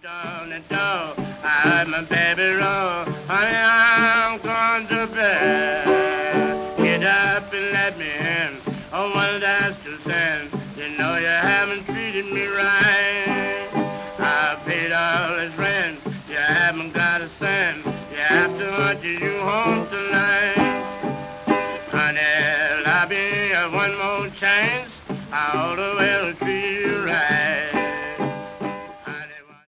on the door. I heard my baby roll. Honey, I'm going to bed. Get up and let me in. Oh, well, that's the sin. You know you haven't treated me right. I paid all this rent. You haven't got a cent. You have to hunt you home tonight. Honey, I'll be one more chance. I ought to well treat